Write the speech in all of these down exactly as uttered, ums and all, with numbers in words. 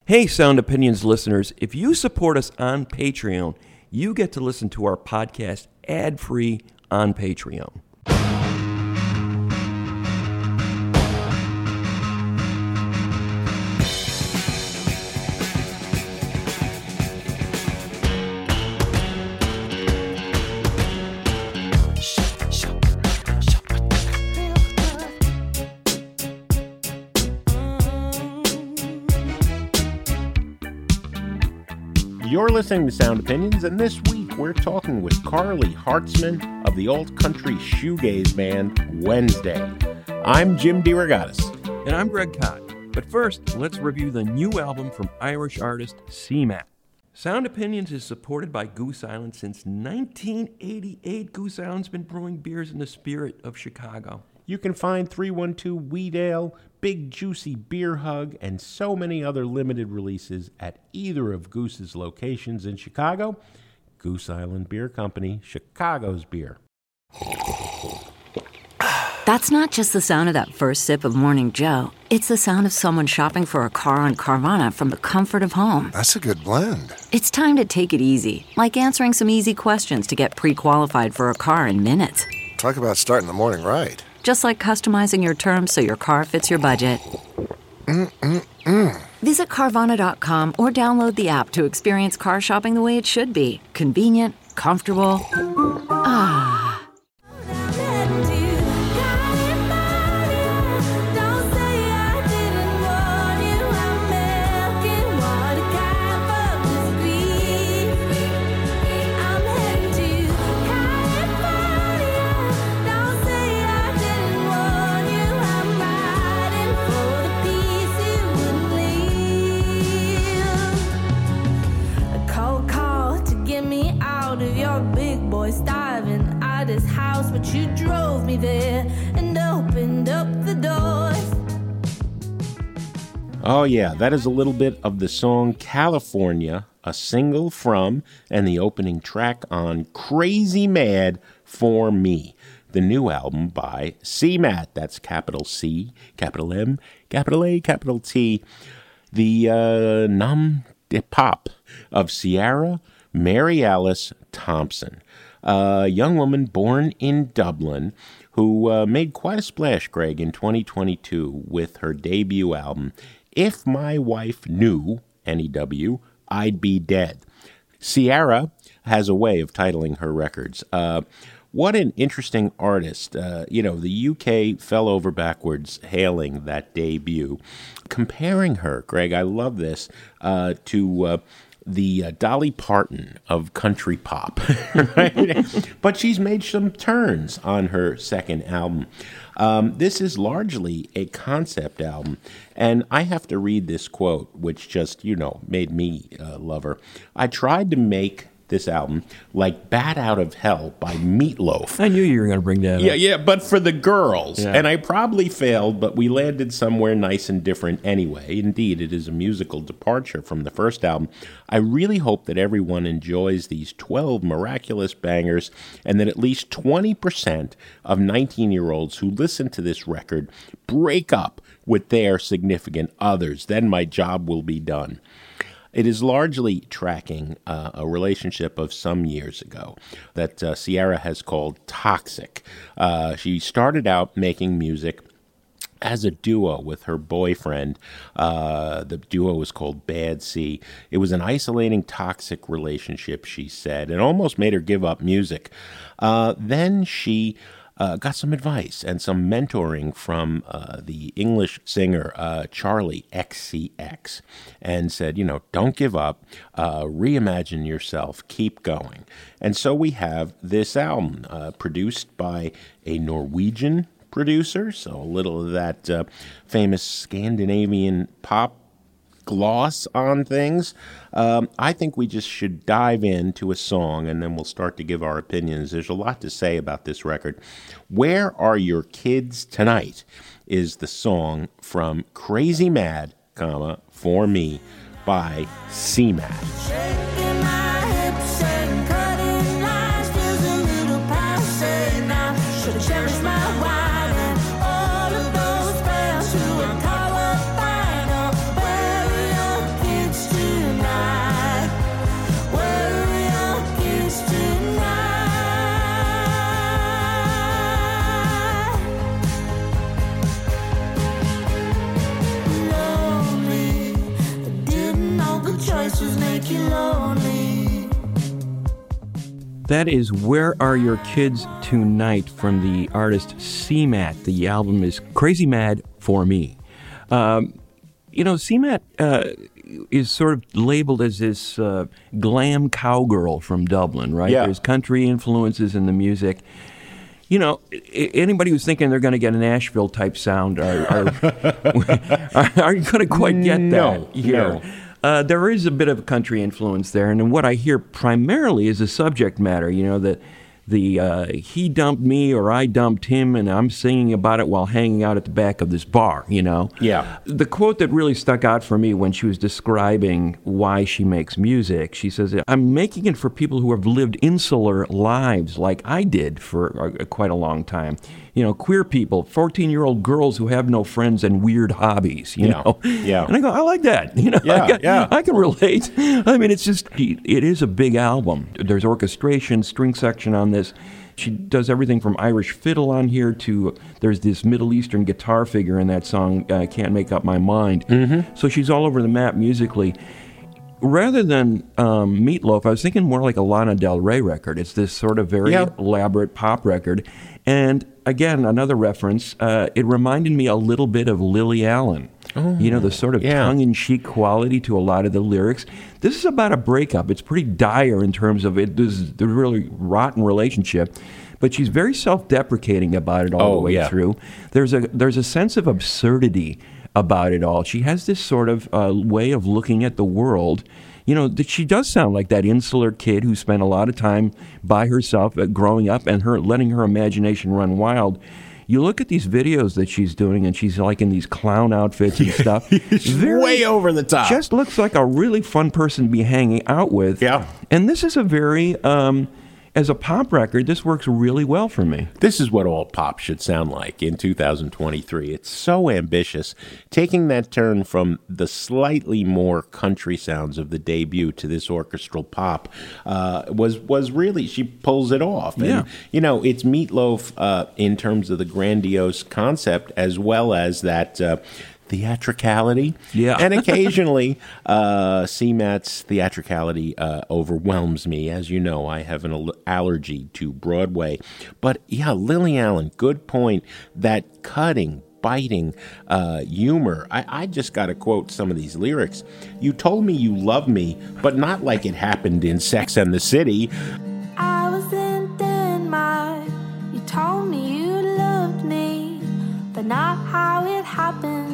Hey, Sound Opinions listeners, if you support us on Patreon, you get to listen to our podcast ad-free on Patreon. You're listening to Sound Opinions, and this week we're talking with Carly Hartzman of the alt-country shoegaze band Wednesday. I'm Jim DeRogatis. And I'm Greg Cott. But first, let's review the new album from Irish artist C MAT. Sound Opinions is supported by Goose Island since nineteen eighty-eight. Goose Island's been brewing beers in the spirit of Chicago. You can find three one two Wheat Ale, Big Juicy Beer Hug, and so many other limited releases at either of Goose's locations in Chicago. Goose Island Beer Company, Chicago's beer. That's not just the sound of that first sip of Morning Joe. It's the sound of someone shopping for a car on Carvana from the comfort of home. That's a good blend. It's time to take it easy, like answering some easy questions to get pre-qualified for a car in minutes. Talk about starting the morning right. Just like customizing your terms so your car fits your budget. Mm-mm-mm. Visit Carvana dot com or download the app to experience car shopping the way it should be. Convenient, comfortable. Ah. But you drove me there and opened up the doors. Oh yeah, that is a little bit of the song California, a single from and the opening track on Crazy Mad for Me, the new album by C MAT. That's capital C, capital M, capital A, capital T. The uh, nom de pop of Ciara Mary Alice Thompson. A young woman born in Dublin who uh, made quite a splash, Greg, in twenty twenty-two with her debut album, If My Wife Knew, N E W, I'd Be Dead. Ciara has a way of titling her records. Uh, what an interesting artist. Uh, you know, the U K fell over backwards hailing that debut. Comparing her, Greg, I love this, uh, to... Uh, the uh, Dolly Parton of country pop, right? But she's made some turns on her second album. Um, this is largely a concept album, and I have to read this quote, which just, you know, made me uh, love her. I tried to make this album like Bat Out of Hell by Meatloaf. I knew you were going to bring that Yeah, up. yeah, but for the girls. Yeah. And I probably failed, but we landed somewhere nice and different anyway. Indeed, it is a musical departure from the first album. I really hope that everyone enjoys these twelve miraculous bangers and that at least twenty percent of nineteen-year-olds who listen to this record break up with their significant others. Then my job will be done. It is largely tracking uh, a relationship of some years ago that uh, Ciara has called toxic. Uh, she started out making music as a duo with her boyfriend. Uh, the duo was called Bad Sea. It was an isolating, toxic relationship, she said, and almost made her give up music. Uh, then she... Uh, got some advice and some mentoring from uh, the English singer uh, Charlie X C X and said, you know, don't give up, uh, reimagine yourself, keep going. And so we have this album uh, produced by a Norwegian producer, so a little of that uh, famous Scandinavian pop gloss on things. Um, I think we just should dive into a song and then we'll start to give our opinions. There's a lot to say about this record. Where Are Your Kids Tonight is the song from Crazy Mad, comma, For Me by C MAT. Where are your kids voices make you lonely. That is Where Are Your Kids Tonight from the artist C MAT. The album is Crazy Mad for Me. Um, you know, C MAT uh, is sort of labeled as this uh, glam cowgirl from Dublin, right? Yeah. There's country influences in the music. You know, anybody who's thinking they're going to get a Nashville-type sound are, are, aren't going to quite get No, that here. no. Uh, there is a bit of country influence there, and what I hear primarily is the subject matter. You know, the the uh, he dumped me or I dumped him, and I'm singing about it while hanging out at the back of this bar. You know, Yeah. The quote that really stuck out for me when she was describing why she makes music, she says, "I'm making it for people who have lived insular lives like I did for a, quite a long time. You know, queer people, fourteen-year-old girls who have no friends and weird hobbies, you Yeah, know." yeah. And I go, I like that. You know, Yeah, I, got- yeah. I can relate. I mean, it's just, it is a big album. There's orchestration, string section on this. She does everything from Irish fiddle on here to, there's this Middle Eastern guitar figure in that song, uh, Can't Make Up My Mind. Mm-hmm. So she's all over the map musically. Rather than um, Meatloaf, I was thinking more like a Lana Del Rey record. It's this sort of very Yeah. elaborate pop record. And again, another reference, uh, it reminded me a little bit of Lily Allen. Oh, you know, the sort of yeah. tongue-in-cheek quality to a lot of the lyrics. This is about a breakup. It's pretty dire in terms of it. There's the really rotten relationship. But she's very self-deprecating about it all Oh, the way yeah. through. There's a there's a sense of absurdity about it all. She has this sort of uh, way of looking at the world. You know, that she does sound like that insular kid who spent a lot of time by herself uh, growing up and her letting her imagination run wild. You look at these videos that she's doing, and she's like in these clown outfits and stuff. Very- way over the top. Just looks like a really fun person to be hanging out with. Yeah. And this is a very, um, as a pop record, this works really well for me. This is what all pop should sound like in two thousand twenty-three. It's so ambitious, taking that turn from the slightly more country sounds of the debut to this orchestral pop uh, was was really, she pulls it off. And, Yeah. you know, it's Meatloaf uh, in terms of the grandiose concept as well as that uh, theatricality. Yeah. And occasionally, uh, C MAT's theatricality uh, overwhelms me. As you know, I have an al- allergy to Broadway. But yeah, Lily Allen, good point. That cutting, biting uh, humor. I, I just got to quote some of these lyrics. You told me you love me, but not like it happened in Sex and the City. I was in Denmark. You told me you loved me, but not how it happened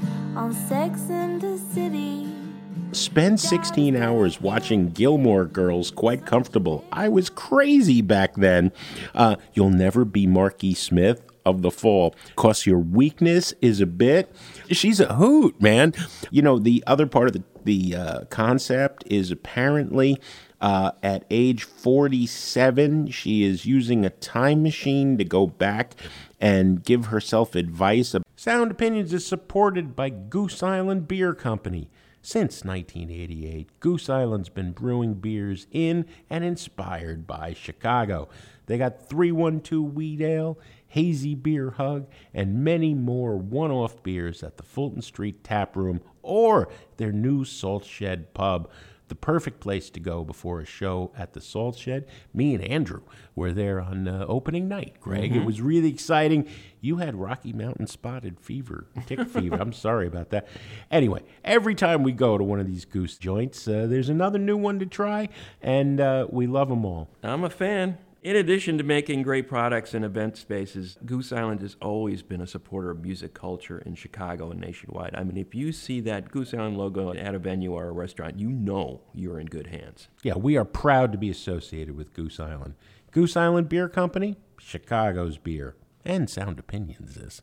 on Sex and the City. Spend sixteen hours watching Gilmore Girls quite comfortable. I was crazy back then. Uh, you'll never be Marky Smith of the Fall, cause your weakness is a bit. She's a hoot, man. You know, the other part of the, the uh, concept is apparently uh, at age forty-seven, she is using a time machine to go back and give herself advice. Sound Opinions is supported by Goose Island Beer Company. Since nineteen eighty-eight, Goose Island's been brewing beers in and inspired by Chicago. They got three one two Wheat Ale, Hazy Beer Hug, and many more one-off beers at the Fulton Street Tap Room or their new Salt Shed Pub. The perfect place to go before a show at the Salt Shed. Me and Andrew were there on uh, opening night, Greg. Mm-hmm. It was really exciting. You had Rocky Mountain spotted fever, tick fever. I'm sorry about that. Anyway, every time we go to one of these Goose joints, uh, there's another new one to try, and uh, we love them all. I'm a fan. In addition to making great products and event spaces, Goose Island has always been a supporter of music culture in Chicago and nationwide. I mean, if you see that Goose Island logo at a venue or a restaurant, you know you're in good hands. Yeah, we are proud to be associated with Goose Island. Goose Island Beer Company, Chicago's beer, and Sound Opinions is.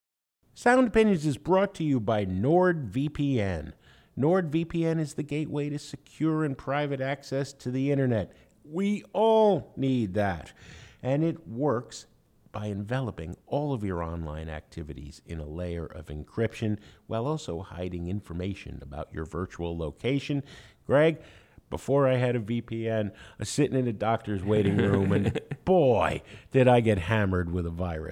Sound Opinions is brought to you by NordVPN. NordVPN is the gateway to secure and private access to the internet. We all need that. And it works by enveloping all of your online activities in a layer of encryption while also hiding information about your virtual location. Greg, before I had a V P N, I was sitting in a doctor's waiting room, and boy, did I get hammered with a virus. I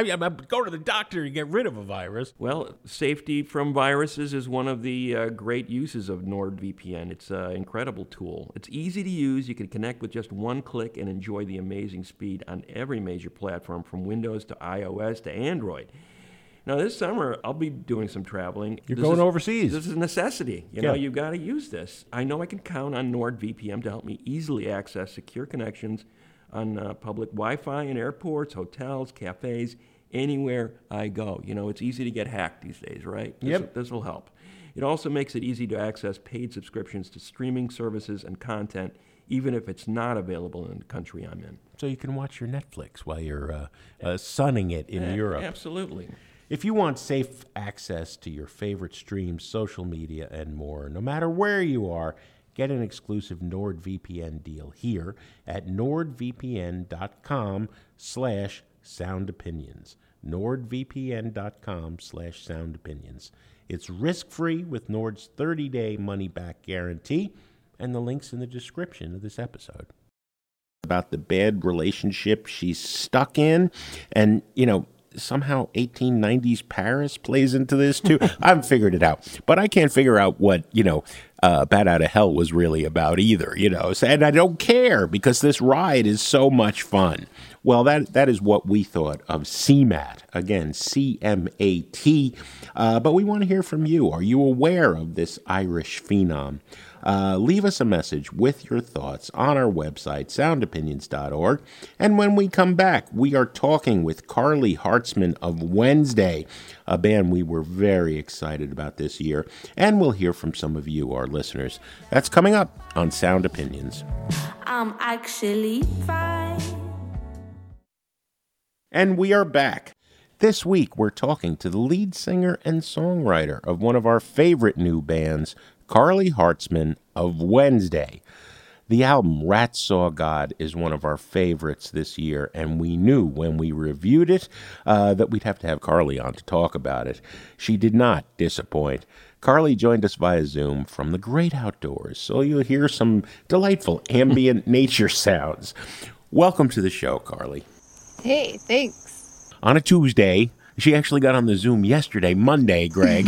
I mean, I'm go to the doctor to get rid of a virus. Well, safety from viruses is one of the uh, great uses of NordVPN. It's an incredible tool. It's easy to use. You can connect with just one click and enjoy the amazing speed on every major platform, from Windows to iOS to Android. Now, this summer, I'll be doing some traveling. You're This going is- overseas. This is a necessity. You know, Yeah. you've got to use this. I know I can count on NordVPN to help me easily access secure connections on uh, public Wi-Fi in airports, hotels, cafes, anywhere I go. You know, it's easy to get hacked these days, right? This, Yep. This will help. It also makes it easy to access paid subscriptions to streaming services and content, even if it's not available in the country I'm in. So you can watch your Netflix while you're uh, uh, sunning it in Eh, Europe. Absolutely. If you want safe access to your favorite streams, social media, and more, no matter where you are, get an exclusive NordVPN deal here at nordvpn.com slash soundopinions. nordvpn.com slash soundopinions. It's risk-free with Nord's thirty-day money-back guarantee, and the link's in the description of this episode. About the bad relationship she's stuck in, and, you know, somehow eighteen nineties Paris plays into this too. I haven't figured it out, but I can't figure out what, you know, uh, Bat Out of Hell was really about either, you know, so, and I don't care because this ride is so much fun. Well, that that is what we thought of C MAT. Again, C M A T. Uh, but we want to hear from you. Are you aware of this Irish phenom? Uh, leave us a message with your thoughts on our website, sound opinions dot org. And when we come back, we are talking with Carly Hartzman of Wednesday, a band we were very excited about this year. And we'll hear from some of you, our listeners. That's coming up on Sound Opinions. I'm actually fine. And we are back. This week, we're talking to the lead singer and songwriter of one of our favorite new bands, Carly Hartzman of Wednesday. The album Rat Saw God is one of our favorites this year, and we knew when we reviewed it uh, that we'd have to have Carly on to talk about it. She did not disappoint. Carly joined us via Zoom from the great outdoors, so you'll hear some delightful ambient nature sounds. Welcome to the show, Carly. Hey, thanks. On a Tuesday, she actually got on the Zoom yesterday, Monday, Greg.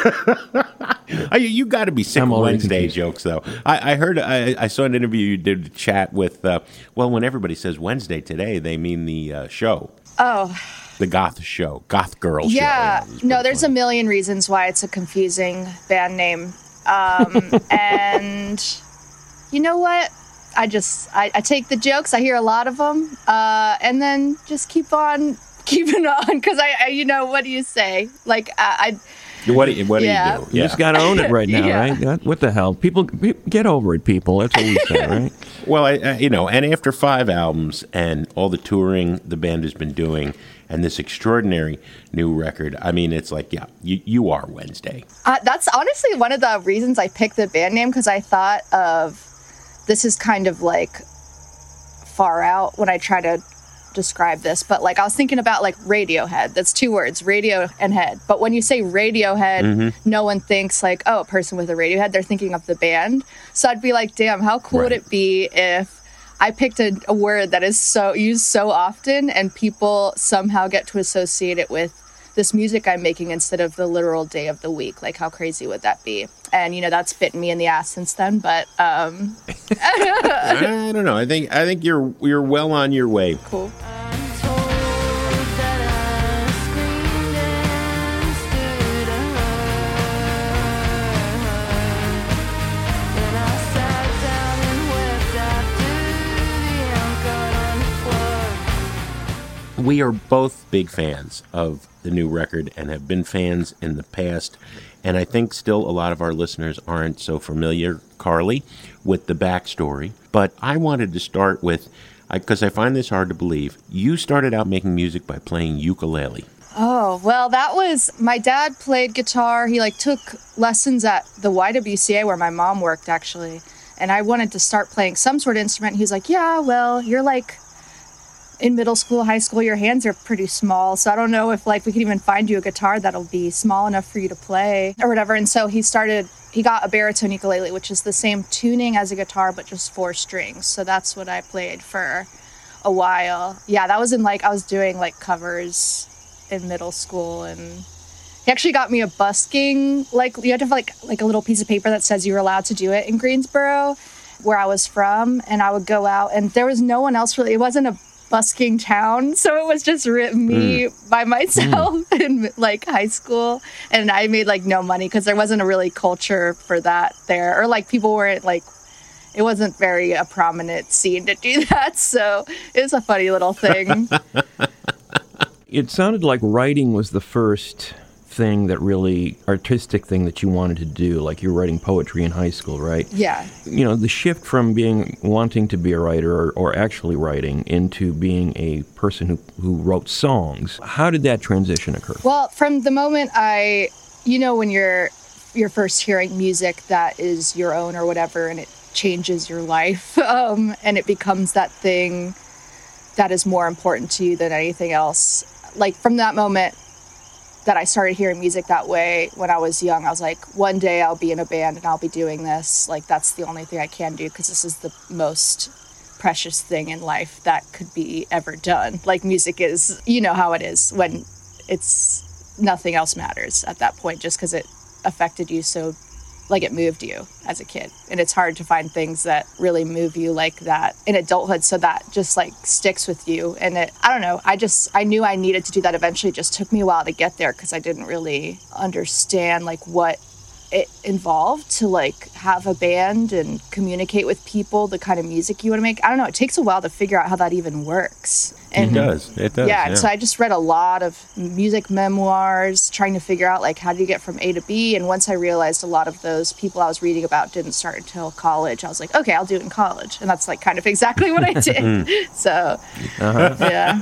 I, you got to be sick I'm of already Wednesday confused. jokes, though. I, I heard, I, I saw an interview you did a chat with, uh, well, when everybody says Wednesday today, they mean the uh, show. Oh, The goth show, goth girl yeah. show. No, there's a million reasons why it's a confusing band name. Um, and you know what? I just, I, I take the jokes. I hear a lot of them. Uh, and then just keep on keeping on. Because I, I, you know, what do you say? Like, I... I What do you, what Yeah. do you do? You just got to own it right now, Yeah. right? That- What the hell? People, pe- get over it, people. That's what we say, right? Well, I, I, you know, and after five albums and all the touring the band has been doing and this extraordinary new record, I mean, it's like, yeah, you, you are Wednesday. Uh, that's honestly one of the reasons I picked the band name, because I thought of this is kind of like far out when I try to describe this, but like I was thinking about like Radiohead. That's two words, radio and head. But when you say Radiohead, Mm-hmm. no one thinks like, oh, a person with a Radiohead. They're thinking of the band. So I'd be like, damn, how cool would Right. it be if I picked a, a word that is so used so often and people somehow get to associate it with this music I'm making instead of the literal day of the week. Like, how crazy would that be? And, you know, that's bitten me in the ass since then. But, um, I don't know. I think I think you're you're well on your way. cool. I'm told that I screamed and stood alone. And I sat down and wept after the uncut. We are both big fans of the new record and have been fans in the past. And I think still a lot of our listeners aren't so familiar, Carly, with the backstory. But I wanted to start with, because I, I find this hard to believe, you started out making music by playing ukulele. Oh, well, that was, my dad played guitar. He like took lessons at the Y W C A where my mom worked, actually. And I wanted to start playing some sort of instrument. He was like, yeah, well, you're like in middle school, high school, your hands are pretty small. So I don't know if like we could even find you a guitar that'll be small enough for you to play or whatever. And so he started, he got a baritone ukulele, which is the same tuning as a guitar, but just four strings. So that's what I played for a while. Yeah, that was in like, I was doing like covers in middle school, and he actually got me a busking, like you had to have like like a little piece of paper that says you were allowed to do it in Greensboro, where I was from, and I would go out, and there was no one else really. It wasn't a busking town, so it was just me mm. by myself mm. in like high school, and I made like no money because there wasn't a really culture for that there, or like people weren't like, it wasn't very a prominent scene to do that, so it was a funny little thing. It sounded like writing was the first thing that really artistic thing that you wanted to do, like you're writing poetry in high school, right? Yeah. You know, the shift from being wanting to be a writer or, or actually writing into being a person who, who wrote songs, how did that transition occur? Well, from the moment I, you know, when you're you're first hearing music that is your own or whatever, and it changes your life, um, and it becomes that thing that is more important to you than anything else. Like from that moment that I started hearing music that way when I was young, I was like, one day I'll be in a band and I'll be doing this. Like, that's the only thing I can do because this is the most precious thing in life that could be ever done. Like, music is, you know how it is when it's nothing else matters at that point just because it affected you so, like it moved you as a kid. And it's hard to find things that really move you like that in adulthood. So that just like sticks with you. And it, I don't know, I just, I knew I needed to do that eventually. It just took me a while to get there because I didn't really understand like what it involved to like have a band and communicate with people, the kind of music you want to make. I don't know, it takes a while to figure out how that even works. And it does. It does. Yeah, yeah. So I just read a lot of music memoirs, trying to figure out like how do you get from A to B. And once I realized a lot of those people I was reading about didn't start until college, I was like, okay, I'll do it in college. And that's like kind of exactly what I did. So, uh-huh. yeah.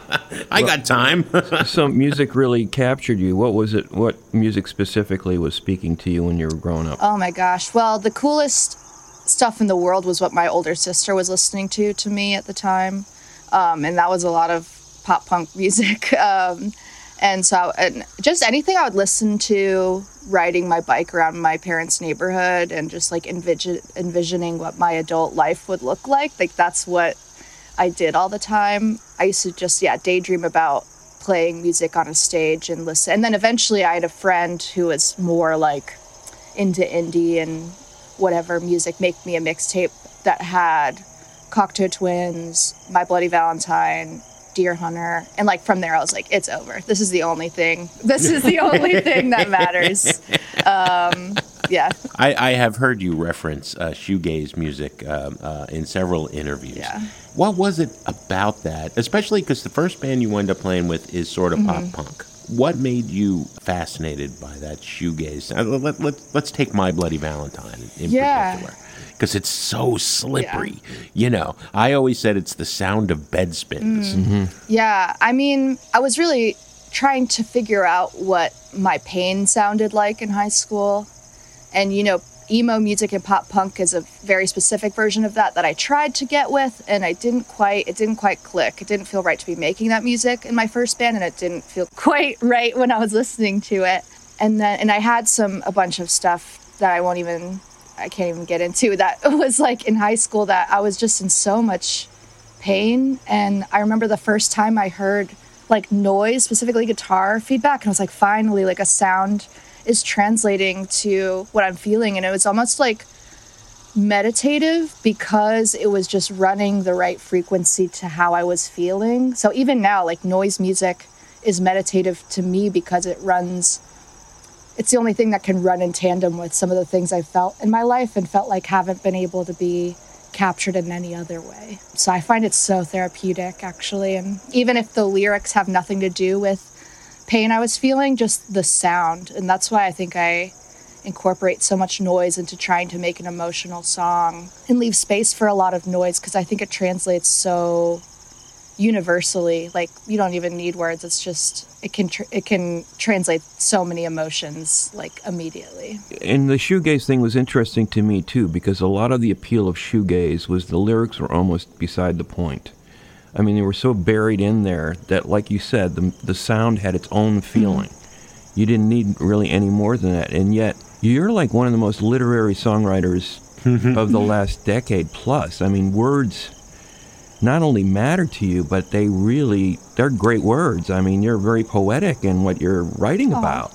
I got time. So music really captured you. What was it? What music specifically was speaking to you when you were growing up? Oh my gosh. Well, the coolest stuff in the world was what my older sister was listening to to me at the time. Um, and that was a lot of pop punk music. Um, and so and just anything I would listen to riding my bike around my parents' neighborhood and just like envision, envisioning what my adult life would look like. Like that's what I did all the time. I used to just, yeah, daydream about playing music on a stage and listen. And then eventually I had a friend who was more like into indie and whatever music, make me a mixtape that had Cocteau Twins, My Bloody Valentine, Deer Hunter, and like from there I was like, it's over. This is the only thing. This is the only thing that matters. Um, yeah. I, I have heard you reference uh, shoegaze music um, uh, in several interviews. Yeah. What was it about that, especially because the first band you wind up playing with is sort of mm-hmm. pop punk? What made you fascinated by that shoegaze? Uh, let, let, let's take My Bloody Valentine in yeah. particular. Because it's so slippery. Yeah. You know, I always said it's the sound of bed spins. Mm. Mm-hmm. Yeah, I mean, I was really trying to figure out what my pain sounded like in high school. And, you know, emo music and pop punk is a very specific version of that that I tried to get with, and I didn't quite, it didn't quite click. It didn't feel right to be making that music in my first band, and it didn't feel quite right when I was listening to it. And then, and I had some, a bunch of stuff that I won't even... I can't even get into that. It was like in high school that I was just in so much pain. And I remember the first time I heard like noise, specifically guitar feedback, and I was like, finally, like a sound is translating to what I'm feeling. And it was almost like meditative because it was just running the right frequency to how I was feeling. So even now, like noise music is meditative to me because it runs it's the only thing that can run in tandem with some of the things I felt in my life and felt like haven't been able to be captured in any other way. So I find it so therapeutic, actually. And even if the lyrics have nothing to do with pain I was feeling, just the sound. And that's why I think I incorporate so much noise into trying to make an emotional song and leave space for a lot of noise because I think it translates so universally. Like, you don't even need words. It's just... It can tr- it can translate so many emotions like immediately. And the shoegaze thing was interesting to me too because a lot of the appeal of shoegaze was the lyrics were almost beside the point. I mean, they were so buried in there that, like you said, the the sound had its own feeling. Mm-hmm. You didn't need really any more than that. And yet, you're like one of the most literary songwriters of the last decade plus. I mean, words not only matter to you, but they really, they're great words. I mean, you're very poetic in what you're writing Aww. about.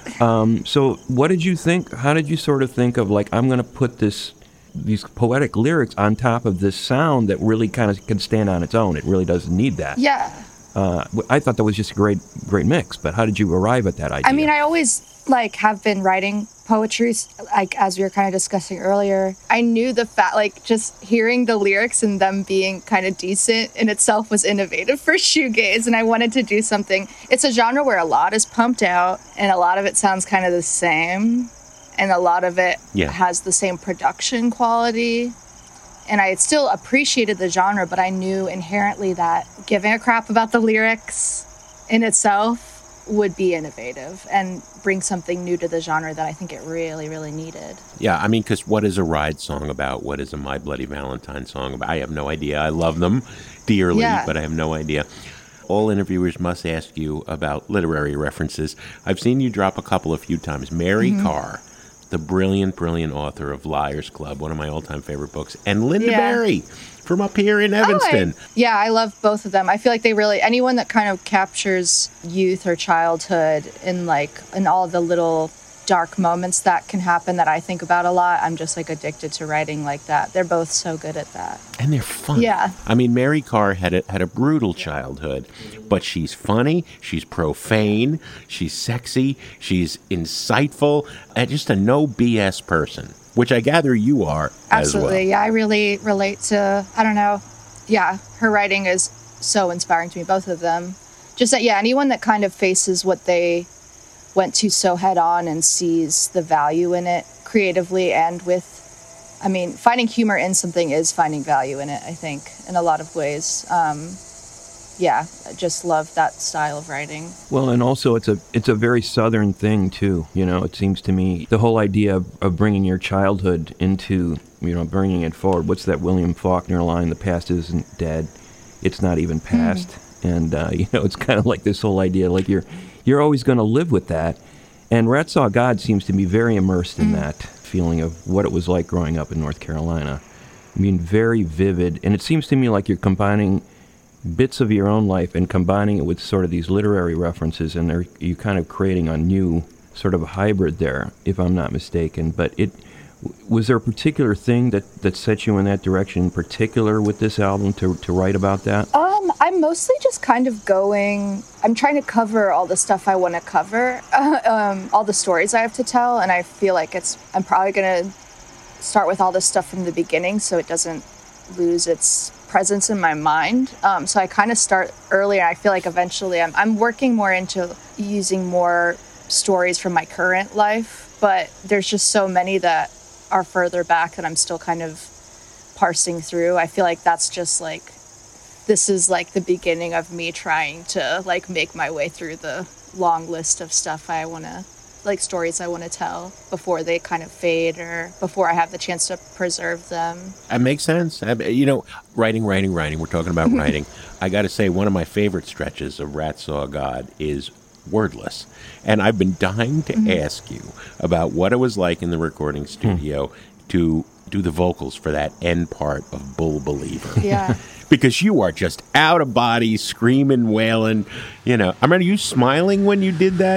Um, so what did you think, how did you sort of think of like, I'm going to put this, these poetic lyrics on top of this sound that really kind of can stand on its own? It really doesn't need that. Yeah. Uh, I thought that was just a great, great mix, but how did you arrive at that idea? I mean, I always like have been writing poetry, like as we were kind of discussing earlier. I knew the fact, like just hearing the lyrics and them being kind of decent in itself was innovative for shoegaze, and I wanted to do something. It's a genre where a lot is pumped out, and a lot of it sounds kind of the same, and a lot of it yeah. has the same production quality. And I still appreciated the genre, but I knew inherently that giving a crap about the lyrics in itself would be innovative and bring something new to the genre that I think it really, really needed. Yeah, I mean, because what is a Ride song about? What is a My Bloody Valentine song about? I have no idea. I love them dearly, Yeah. but I have no idea. All interviewers must ask you about literary references. I've seen you drop a couple a few times. Mary Mm-hmm. Carr, the brilliant, brilliant author of Liar's Club, one of my all-time favorite books, and Linda Yeah. Barry from up here in Evanston. Oh, I, yeah, I love both of them. I feel like they really, anyone that kind of captures youth or childhood in like, in all the little dark moments that can happen that I think about a lot, I'm just like addicted to writing like that. They're both so good at that. And they're fun. Yeah. I mean, Mary Carr had a, had a brutal childhood, but she's funny, she's profane, she's sexy, she's insightful, and just a no B S person, which I gather you are Absolutely. as well. Yeah, I really relate to, I don't know. Yeah, her writing is so inspiring to me, both of them. Just that, yeah, anyone that kind of faces what they went to so head on and sees the value in it creatively and with, I mean, finding humor in something is finding value in it, I think, in a lot of ways. Um, yeah, I just love that style of writing. Well, and also it's a it's a very Southern thing too. You know, it seems to me the whole idea of, of bringing your childhood into, you know, bringing it forward. What's that William Faulkner line? The past isn't dead; it's not even past. Mm. And uh, you know, it's kind of like this whole idea, like you're you're always going to live with that. And Rat Saw God seems to be very immersed in mm. that feeling of what it was like growing up in North Carolina. I mean, very vivid, and it seems to me like you're combining bits of your own life and combining it with sort of these literary references, and are you kind of creating a new sort of a hybrid there, if I'm not mistaken. But it was there a particular thing that, that set you in that direction in particular with this album to to write about that? Um, I'm mostly just kind of going, I'm trying to cover all the stuff I want to cover, uh, um, all the stories I have to tell, and I feel like it's, I'm probably going to start with all this stuff from the beginning so it doesn't lose its presence in my mind. Um, so I kind of start early, and I feel like eventually I'm, I'm working more into using more stories from my current life, but there's just so many that are further back that I'm still kind of parsing through. I feel like that's just like, this is like the beginning of me trying to like make my way through the long list of stuff I want to, like stories I want to tell before they kind of fade or before I have the chance to preserve them. That makes sense. I, you know, writing, writing, writing. We're talking about writing. I got to say, one of my favorite stretches of Rat Saw God is Wordless. And I've been dying to mm-hmm. ask you about what it was like in the recording studio mm. to do the vocals for that end part of Bull Believer. Yeah. Because you are just out of body, screaming, wailing. You know, I remember you smiling when you did that.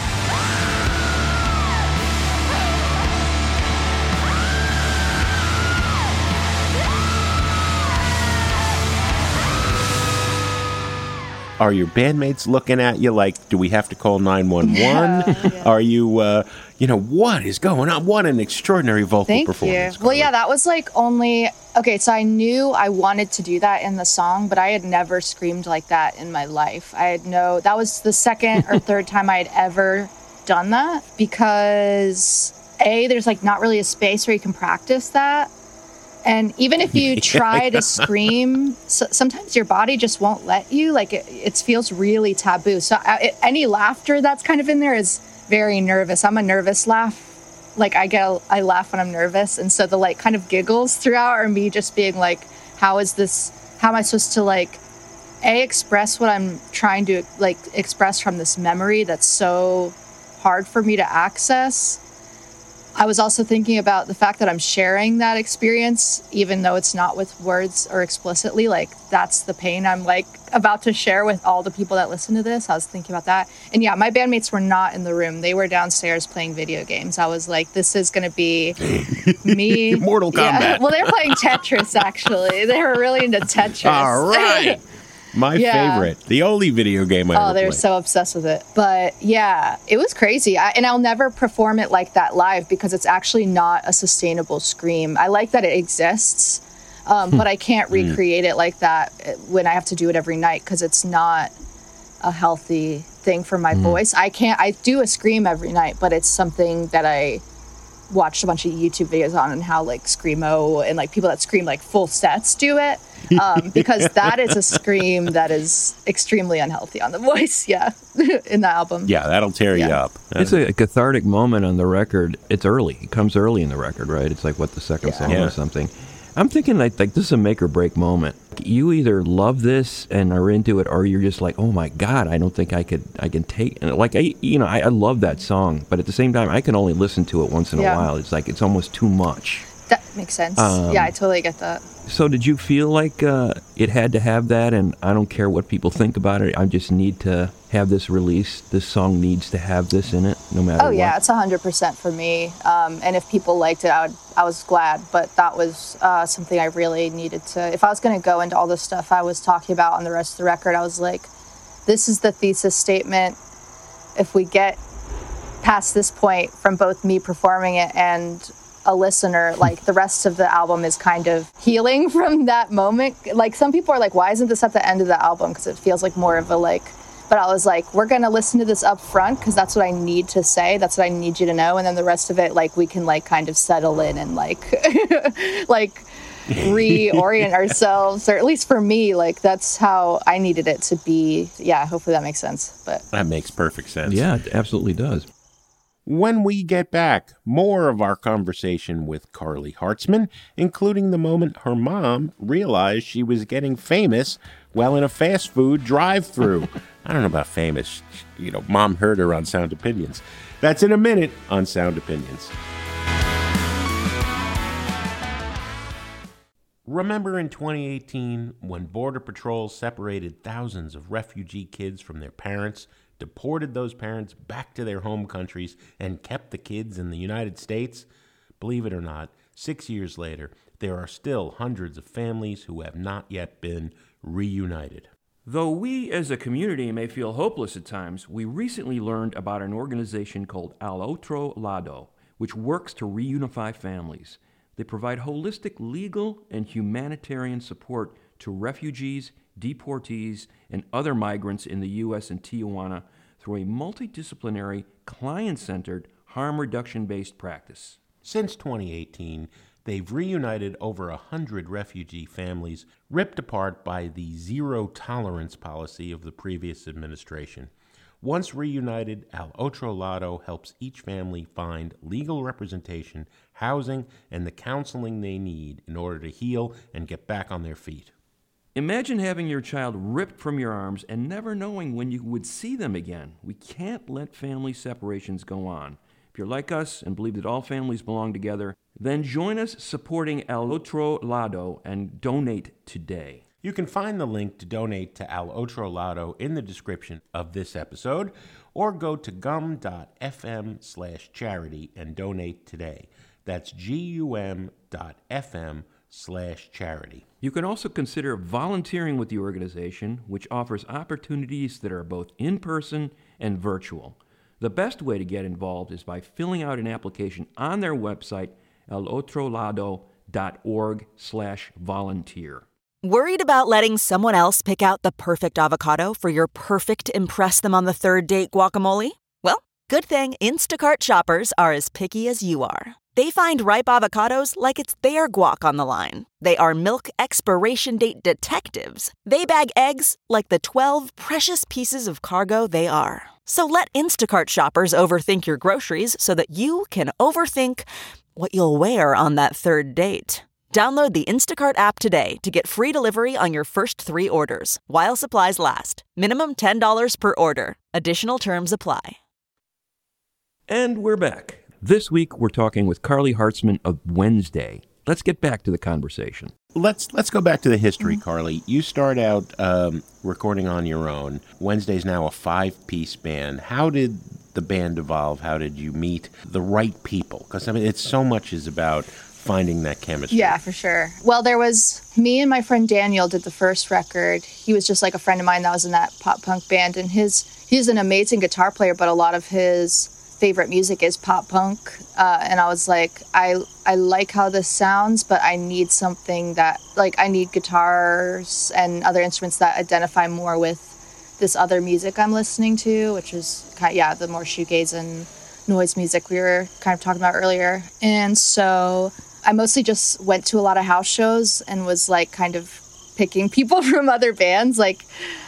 Are your bandmates looking at you like, do we have to call nine one one? Yeah, yeah. Are you, uh, you know, what is going on? What an extraordinary vocal Thank performance. You. Well, yeah, that was like only, okay, so I knew I wanted to do that in the song, but I had never screamed like that in my life. I had no, that was the second or third time I had ever done that because A, there's like not really a space where you can practice that. And even if you try to scream, so sometimes your body just won't let you. Like, it, it feels really taboo. So I, it, any laughter that's kind of in there is very nervous. I'm a nervous laugh. Like, I get, I laugh when I'm nervous. And so the, like, kind of giggles throughout are me just being like, how is this, how am I supposed to, like, A, express what I'm trying to, like, express from this memory that's so hard for me to access? I was also thinking about the fact that I'm sharing that experience, even though it's not with words or explicitly. Like, that's the pain I'm like about to share with all the people that listen to this. I was thinking about that. And yeah, my bandmates were not in the room. They were downstairs playing video games. I was like, this is going to be me. Mortal Kombat. Yeah. Well, they were playing Tetris, actually. They were really into Tetris. All right. My Yeah. favorite. The only video game I Oh, ever they're played. so obsessed with it. But yeah, it was crazy. I, and I'll never perform it like that live because it's actually not a sustainable scream. I like that it exists, um, but I can't recreate it like that when I have to do it every night because it's not a healthy thing for my voice. I can't, I do a scream every night, but it's something that I watched a bunch of YouTube videos on and how like Screamo and like people that scream like full sets do it. Um, because that is a scream that is extremely unhealthy on the voice. Yeah. In the album. Yeah, that'll tear you Yeah. up. It's a cathartic moment on the record. It's early. It comes early in the record, right? It's like, what, the second Yeah. song Yeah. or something. I'm thinking like, like this is a make or break moment. You either love this and are into it, or you're just like, oh my God, I don't think I could, I can take, and like, I, you know, I, I love that song, but at the same time, I can only listen to it once in Yeah. a while. It's like, it's almost too much. That makes sense. Um, yeah, I totally get that. So did you feel like uh, it had to have that, and I don't care what people think about it, I just need to have this released, this song needs to have this in it, no matter Oh what? yeah, it's one hundred percent for me. Um, and if people liked it, I, would, I was glad. But that was uh, something I really needed to, if I was going to go into all the stuff I was talking about on the rest of the record, I was like, this is the thesis statement. If we get past this point from both me performing it and a listener, like the rest of the album is kind of healing from that moment. Like some people are like, why isn't this at the end of the album? Because it feels like more of a like, but I was like, we're going to listen to this up front because that's what I need to say. That's what I need you to know. And then the rest of it, like we can like kind of settle in and like, like reorient ourselves, or at least for me, like that's how I needed it to be. Yeah. Hopefully that makes sense. But That makes perfect sense. Yeah, it absolutely does. When we get back, more of our conversation with Carly Hartzman, including the moment her mom realized she was getting famous while in a fast food drive-thru. I don't know about famous. You know, mom heard her on Sound Opinions. That's in a minute on Sound Opinions. Remember in twenty eighteen when Border Patrol separated thousands of refugee kids from their parents, deported those parents back to their home countries, and kept the kids in the United States? Believe it or not, six years later, there are still hundreds of families who have not yet been reunited. Though we as a community may feel hopeless at times, we recently learned about an organization called Al Otro Lado, which works to reunify families. They provide holistic legal and humanitarian support to refugees, deportees, and other migrants in the U S and Tijuana through a multidisciplinary, client-centered, harm reduction-based practice. Since twenty eighteen, they've reunited over a hundred refugee families ripped apart by the zero-tolerance policy of the previous administration. Once reunited, Al Otro Lado helps each family find legal representation, housing, and the counseling they need in order to heal and get back on their feet. Imagine having your child ripped from your arms and never knowing when you would see them again. We can't let family separations go on. If you're like us and believe that all families belong together, then join us supporting Al Otro Lado and donate today. You can find the link to donate to Al Otro Lado in the description of this episode, or go to gum.fm slash charity and donate today. That's gum.fm slash charity. You can also consider volunteering with the organization, which offers opportunities that are both in-person and virtual. The best way to get involved is by filling out an application on their website, alotrolado.org slash volunteer. Worried about letting someone else pick out the perfect avocado for your perfect impress them on the third date guacamole? Well, good thing Instacart shoppers are as picky as you are. They find ripe avocados like it's their guac on the line. They are milk expiration date detectives. They bag eggs like the twelve precious pieces of cargo they are. So let Instacart shoppers overthink your groceries so that you can overthink what you'll wear on that third date. Download the Instacart app today to get free delivery on your first three orders, while supplies last. Minimum ten dollars per order. Additional terms apply. And we're back. This week, we're talking with Carly Hartzman of Wednesday. Let's get back to the conversation. Let's let's go back to the history, Carly. You start out um, recording on your own. Wednesday's now a five-piece band. How did the band evolve? How did you meet the right people? Because, I mean, it's so much is about finding that chemistry. Yeah, for sure. Well, there was me and my friend Daniel did the first record. He was just like a friend of mine that was in that pop punk band, and his he's an amazing guitar player, but a lot of his favorite music is pop punk. Uh, and I was like, I I like how this sounds, but I need something that, like, I need guitars and other instruments that identify more with this other music I'm listening to, which is kind of, yeah, the more shoegaze and noise music we were kind of talking about earlier. And so I mostly just went to a lot of house shows and was like kind of picking people from other bands. Like,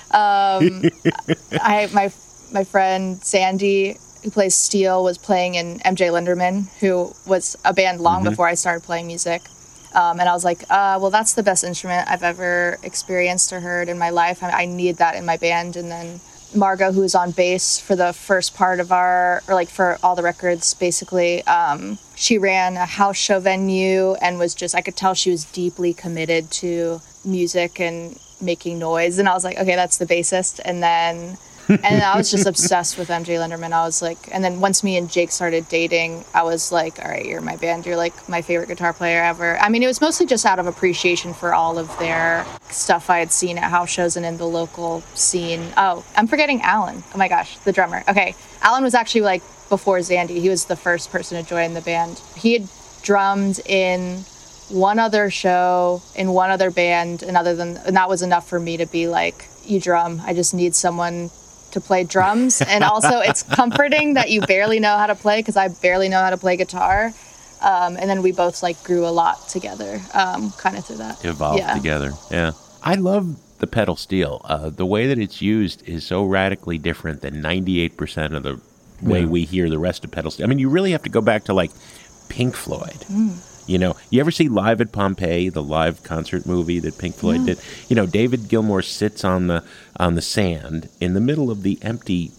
um, I my my friend Sandy, who plays steel, was playing in M J Linderman, who was a band long mm-hmm. before I started playing music. Um, and I was like, uh, well, that's the best instrument I've ever experienced or heard in my life. I, I need that in my band. And then Margot, who was on bass for the first part of our, or like for all the records, basically, um, she ran a house show venue and was just, I could tell she was deeply committed to music and making noise. And I was like, okay, that's the bassist. And then and I was just obsessed with M J Linderman. I was like, and then once me and Jake started dating, I was like, all right, you're my band. You're like my favorite guitar player ever. I mean, it was mostly just out of appreciation for all of their stuff I had seen at house shows and in the local scene. Oh, I'm forgetting Alan. Oh my gosh, the drummer. Okay. Alan was actually like before Zandy. He was the first person to join the band. He had drummed in one other show in one other band, and other than, and that was enough for me to be like, you drum. I just need someone to play drums. And also it's comforting that you barely know how to play, because I barely know how to play guitar. Um, and then we both like grew a lot together, um, kind of through that. Evolved yeah. together. Yeah. I love the pedal steel. Uh, the way that it's used is so radically different than ninety-eight percent of the way yeah. we hear the rest of pedal steel. I mean, you really have to go back to like Pink Floyd. Mm. You know, you ever see Live at Pompeii, the live concert movie that Pink Floyd yeah. did? You know, David Gilmour sits on the on the sand in the middle of the empty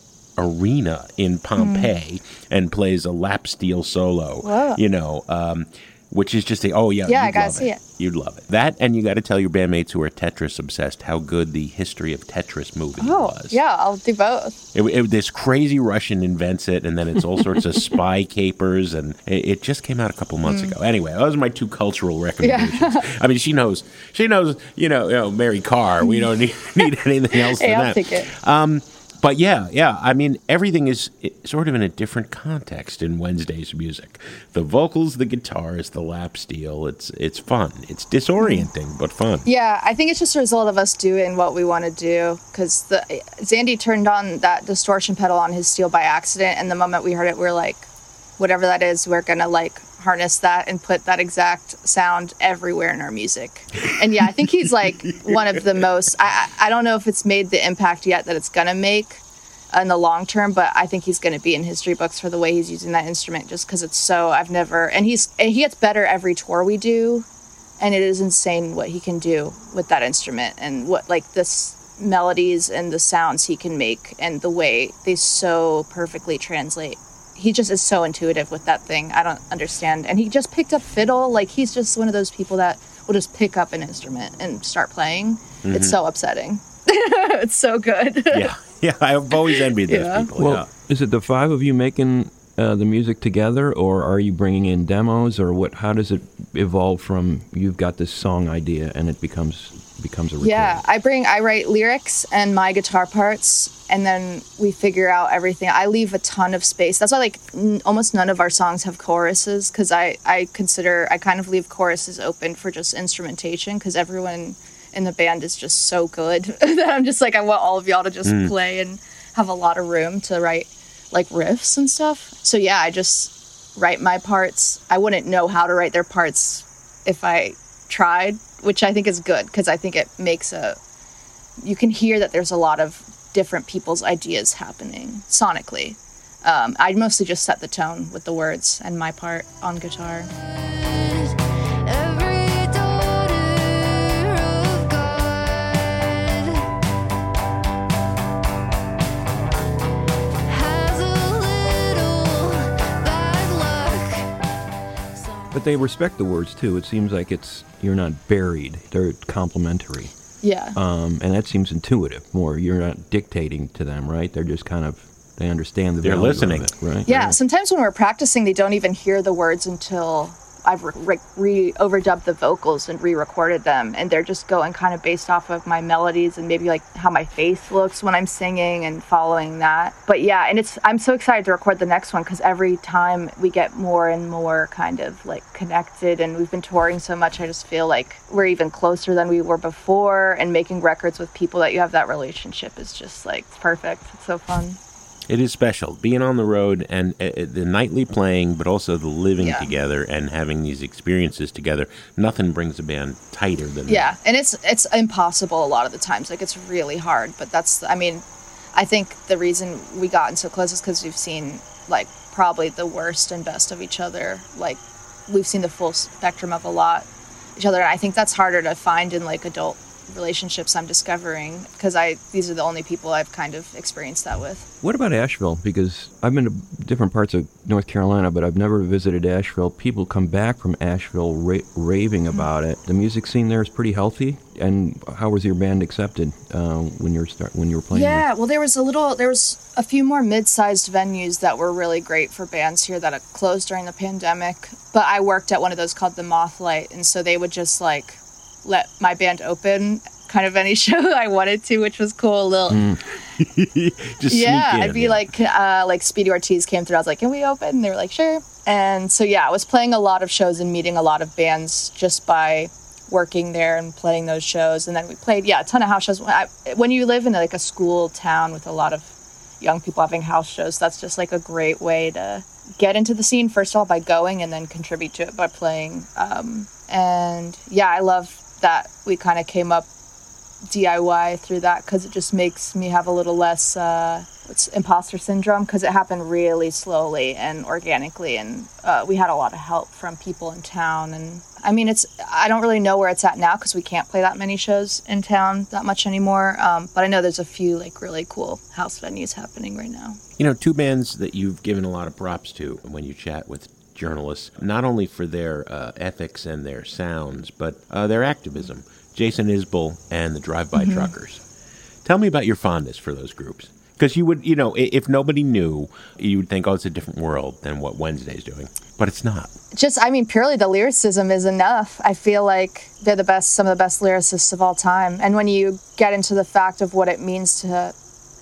arena in Pompeii mm. and plays a lap steel solo. Whoa. You know, um, which is just a, oh yeah, yeah, you'd I gotta love see it. it. You'd love it. That, and you got to tell your bandmates who are Tetris obsessed how good the History of Tetris movie oh, was. Yeah, I'll do both. It, it, this crazy Russian invents it, and then it's all sorts of spy capers, and it, it just came out a couple months mm. ago. Anyway, those are my two cultural recommendations. Yeah. I mean, she knows, she knows, you know, you know Mary Carr. We don't need, need anything else hey, than I'll that. take it. Um, But yeah, yeah, I mean, everything is sort of in a different context in Wednesday's music. The vocals, the guitars, the lap steel, it's it's fun. It's disorienting, but fun. Yeah, I think it's just a result of us doing what we want to do, because Zandy turned on that distortion pedal on his steel by accident, and the moment we heard it, we were like, whatever that is, we're going to like harness that and put that exact sound everywhere in our music. And yeah, I think he's like one of the most, I, I don't know if it's made the impact yet that it's going to make in the long term, but I think he's going to be in history books for the way he's using that instrument, just because it's so, I've never, and he's, and he gets better every tour we do. And it is insane what he can do with that instrument, and what like this melodies and the sounds he can make, and the way they so perfectly translate. He just is so intuitive with that thing. I don't understand. And he just picked up fiddle. Like, he's just one of those people that will just pick up an instrument and start playing. Mm-hmm. It's so upsetting. It's so good. Yeah. Yeah, I've always envied those yeah. people. Well, yeah. Is it the five of you making uh, the music together, or are you bringing in demos, or what? How does it evolve from you've got this song idea and it becomes becomes a recording? Yeah, I bring, I write lyrics and my guitar parts, and then we figure out everything. I leave a ton of space. That's why, like, n- almost none of our songs have choruses, because I, I consider, I kind of leave choruses open for just instrumentation, because everyone in the band is just so good that I'm just like, I want all of y'all to just mm. play and have a lot of room to write, like, riffs and stuff. So yeah, I just write my parts. I wouldn't know how to write their parts if I tried, which I think is good, because I think it makes a, you can hear that there's a lot of different people's ideas happening sonically. Um, I mostly just set the tone with the words and my part on guitar. But they respect the words, too. It seems like it's you're not buried. They're complementary. Yeah. Um, and that seems intuitive more. You're not dictating to them, right? They're just kind of, they understand the They're value listening. of it, right? Yeah, sometimes when we're practicing, they don't even hear the words until I've re- re- overdubbed the vocals and re-recorded them, and they're just going kind of based off of my melodies and maybe like how my face looks when I'm singing and following that. But yeah, and it's I'm so excited to record the next one because every time we get more and more kind of like connected, and we've been touring so much, I just feel like we're even closer than we were before, and making records with people that you have that relationship is just like it's perfect. It's so fun. It is special, being on the road and uh, the nightly playing, but also the living Yeah. together and having these experiences together. Nothing brings a band tighter than Yeah, that. and it's it's impossible a lot of the times. Like it's really hard, but that's I mean, I think the reason we gotten so close is because we've seen like probably the worst and best of each other. Like we've seen the full spectrum of a lot each other, and I think that's harder to find in like adult relationships I'm discovering because I these are the only people I've kind of experienced that with. What about Asheville? Because I've been to different parts of North Carolina, but I've never visited Asheville. People come back from Asheville ra- raving about it. The music scene there is pretty healthy. And how was your band accepted uh, when you were start when you were playing? Yeah, there? well, there was a little, there was a few more mid-sized venues that were really great for bands here that had closed during the pandemic. But I worked at one of those called the Mothlight, and so they would just like let my band open kind of any show I wanted to, which was cool. A little, Mm. Just yeah, sneak in, I'd be yeah. like, uh, like Speedy Ortiz came through. I was like, "Can we open?" And they were like, "Sure." And so yeah, I was playing a lot of shows and meeting a lot of bands just by working there and playing those shows. And then we played, yeah, a ton of house shows. I, when you live in like a school town with a lot of young people having house shows, that's just like a great way to get into the scene, first of all, by going, and then contribute to it by playing. Um, and yeah, I love that we kind of came up D I Y through that because it just makes me have a little less uh, it's imposter syndrome because it happened really slowly and organically, and uh, we had a lot of help from people in town. And I mean, it's I don't really know where it's at now because we can't play that many shows in town that much anymore, um, but I know there's a few like really cool house venues happening right now. You know, two bands that you've given a lot of props to when you chat with journalists, not only for their uh, ethics and their sounds, but uh, their activism. Jason Isbell and the Drive-By Mm-hmm. Truckers. Tell me about your fondness for those groups. Because you would, you know, i- if nobody knew, you would think, oh, it's a different world than what Wednesday's doing. But it's not. Just, I mean, purely the lyricism is enough. I feel like they're the best, some of the best lyricists of all time. And when you get into the fact of what it means to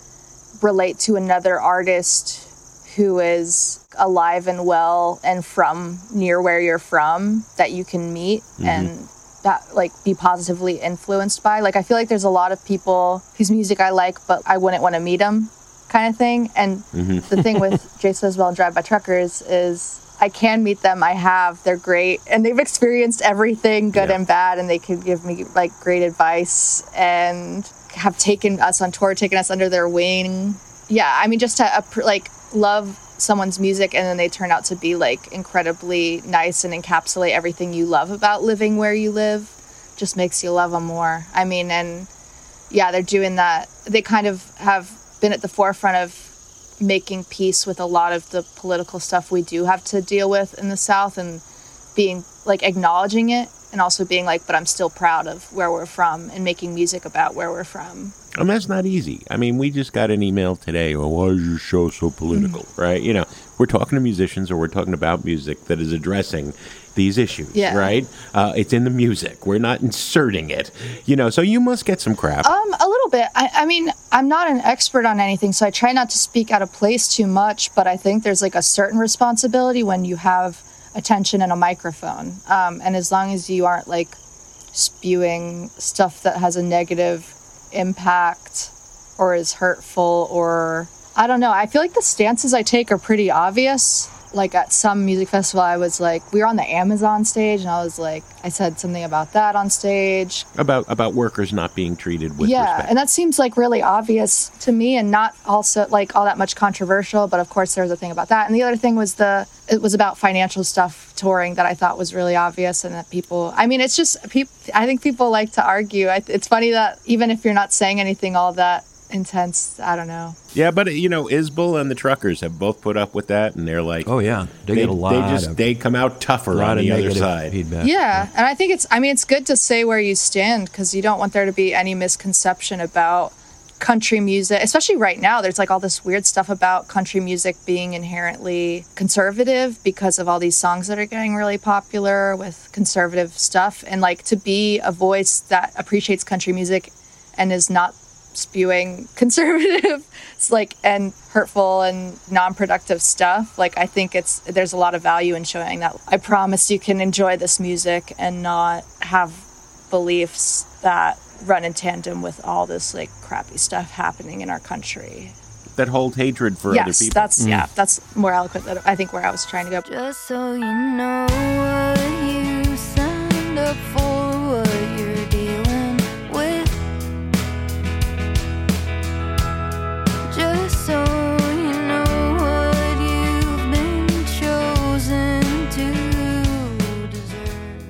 relate to another artist who is alive and well and from near where you're from, that you can meet mm-hmm. and that like be positively influenced by. Like I feel like there's a lot of people whose music I like, but I wouldn't want to meet them, kind of thing. And mm-hmm. the thing with Jason Isbell and Drive-By Truckers is I can meet them. I have. They're great, and they've experienced everything, good yeah. and bad, and they can give me like great advice and have taken us on tour, taken us under their wing. Yeah, I mean, just to uh, like love someone's music and then they turn out to be like incredibly nice and encapsulate everything you love about living where you live just makes you love them more. I mean, and yeah, they're doing that. They kind of have been at the forefront of making peace with a lot of the political stuff we do have to deal with in the South, and being like acknowledging it and also being like, but I'm still proud of where we're from, and making music about where we're from. And that's not easy. I mean, we just got an email today, well, why is your show so political, mm-hmm. right? You know, we're talking to musicians or we're talking about music that is addressing these issues, yeah. right? Uh, it's in the music. We're not inserting it, you know, so you must get some crap. Um, a little bit. I, I mean, I'm not an expert on anything, so I try not to speak out of place too much, but I think there's like a certain responsibility when you have attention and a microphone. Um, and as long as you aren't like spewing stuff that has a negative impact or is hurtful, or I don't know. I feel like the stances I take are pretty obvious. Like at some music festival, I was like, we were on the Amazon stage, and I was like, I said something about that on stage. About about workers not being treated with yeah, respect. And that seems like really obvious to me, and not also like all that much controversial. But of course, there was a thing about that. And the other thing was the it was about financial stuff touring that I thought was really obvious, and that people. I mean, it's just people. I think people like to argue. I, it's funny that even if you're not saying anything all that intense. I don't know. Yeah, but you know, Isbell and the Truckers have both put up with that, and they're like, oh yeah, they, they get a lot. They just of, they come out tougher on the other side. Feedback. Yeah, and I think it's. I mean, it's good to say where you stand because you don't want there to be any misconception about country music, especially right now. There's like all this weird stuff about country music being inherently conservative because of all these songs that are getting really popular with conservative stuff. And like to be a voice that appreciates country music and is not spewing conservative it's like and hurtful and non-productive stuff, like I think it's there's a lot of value in showing that I promise you can enjoy this music and not have beliefs that run in tandem with all this like crappy stuff happening in our country that hold hatred for yes, other people. That's mm. yeah, that's more eloquent than I think where I was trying to go. Just so you know what you signed up for, what you're dealing with. Just so you know what you've been chosen to deserve.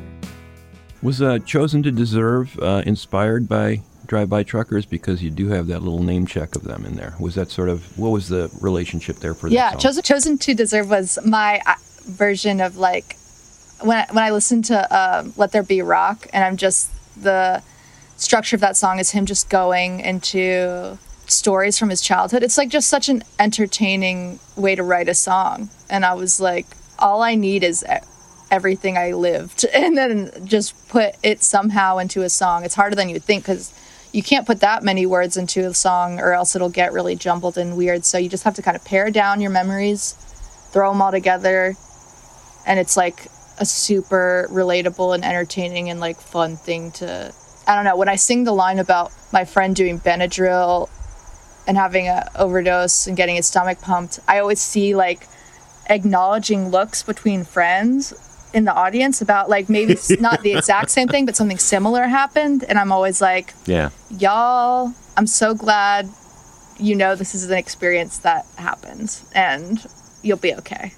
Was uh, Chosen to Deserve uh, inspired by Drive-By Truckers, because you do have that little name check of them in there? Was that sort of, what was the relationship there for yeah, that song? Chosen, Chosen to Deserve was my uh, version of like, when I, when I listen to uh, Let There Be Rock, and I'm just, the structure of that song is him just going into stories from his childhood. It's like just such an entertaining way to write a song. And I was like, all I need is everything I lived, and then just put it somehow into a song. It's harder than you'd think because you can't put that many words into a song or else it'll get really jumbled and weird. So you just have to kind of pare down your memories, throw them all together, and it's like a super relatable and entertaining and like fun thing to, I don't know, when I sing the line about my friend doing Benadryl and having an overdose and getting his stomach pumped, I always see like acknowledging looks between friends in the audience about like maybe it's not the exact same thing but something similar happened, and I'm always like, yeah, y'all, I'm so glad you know this is an experience that happens and you'll be okay.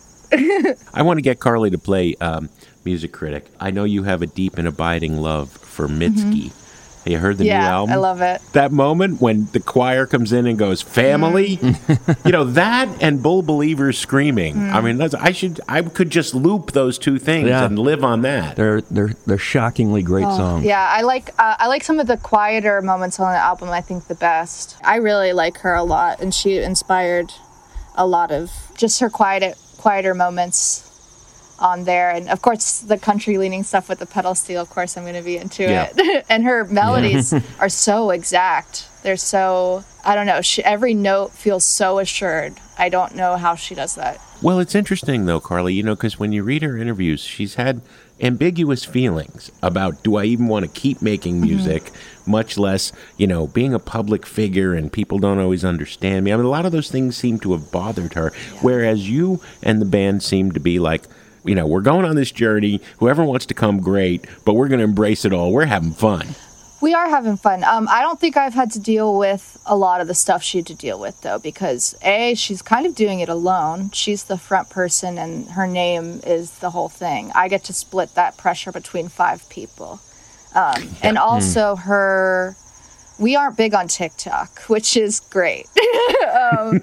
I want to get Carly to play um, Music Critic. I know you have a deep and abiding love for Mitski. Mm-hmm. Have you heard the yeah, new album? I love it. That moment when the choir comes in and goes, family, mm. you know, that and Bull Believers screaming. Mm. I mean, that's, I should, I could just loop those two things yeah. and live on that. They're they're they're shockingly great oh, songs. Yeah, I like uh, I like some of the quieter moments on the album. I think the best. I really like her a lot, and she inspired a lot of just her quiet quieter moments on there. And of course the country leaning stuff with the pedal steel, of course I'm going to be into yeah. it. And her melodies yeah. are so exact. They're so, I don't know, she, every note feels so assured. I don't know how she does that. Well, it's interesting though, Carly, you know, because when you read her interviews, she's had ambiguous feelings about, do I even want to keep making music, mm-hmm. much less, you know, being a public figure and people don't always understand me. I mean, a lot of those things seem to have bothered her, yeah. whereas you and the band seem to be like, you know, we're going on this journey. Whoever wants to come, great, but we're going to embrace it all. We're having fun. We are having fun. Um, I don't think I've had to deal with a lot of the stuff she had to deal with, though, because, A, she's kind of doing it alone. She's the front person, and her name is the whole thing. I get to split that pressure between five people. Um, yeah. And also mm. her... We aren't big on TikTok, which is great. um,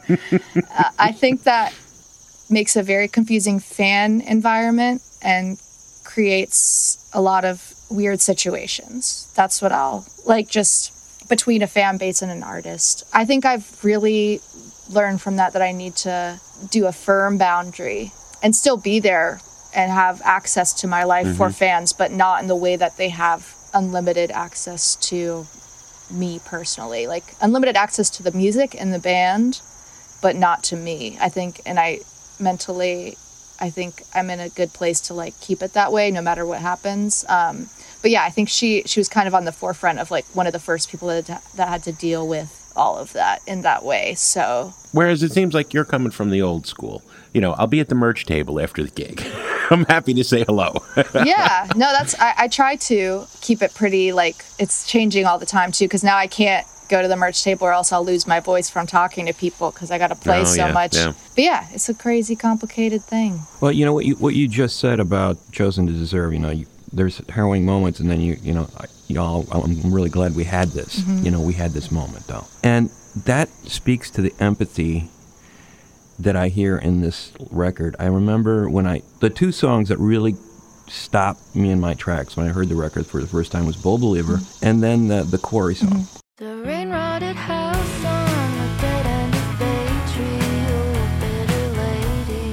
I think that makes a very confusing fan environment and creates a lot of weird situations. That's what I'll like, just between a fan base and an artist. I think I've really learned from that that I need to do a firm boundary and still be there and have access to my life mm-hmm. for fans, but not in the way that they have unlimited access to me personally. Like unlimited access to the music and the band, but not to me. I think, and I mentally, I think I'm in a good place to like keep it that way no matter what happens. Um, but yeah, I think she she was kind of on the forefront of like one of the first people that that had to deal with all of that in that way. So whereas it seems like you're coming from the old school. You know, I'll be at the merch table after the gig. I'm happy to say hello. yeah, no, that's I, I try to keep it pretty like it's changing all the time too, because now I can't go to the merch table or else I'll lose my voice from talking to people because I got to play oh, so yeah, much. Yeah. But yeah, it's a crazy, complicated thing. Well, you know what you what you just said about Chosen to Deserve. You know, you, there's harrowing moments, and then you you know, I, you know, I'm really glad we had this. Mm-hmm. You know, we had this moment though, and that speaks to the empathy that I hear in this record. I remember when I, the two songs that really stopped me in my tracks when I heard the record for the first time was Bull Believer, mm-hmm. and then the, the Quarry song. Mm-hmm. The rain-rotted house on the dead end of Bay Tree, oh, bitter lady,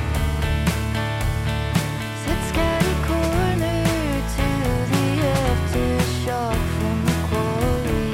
sits catty-cornered to the aftershock from the quarry.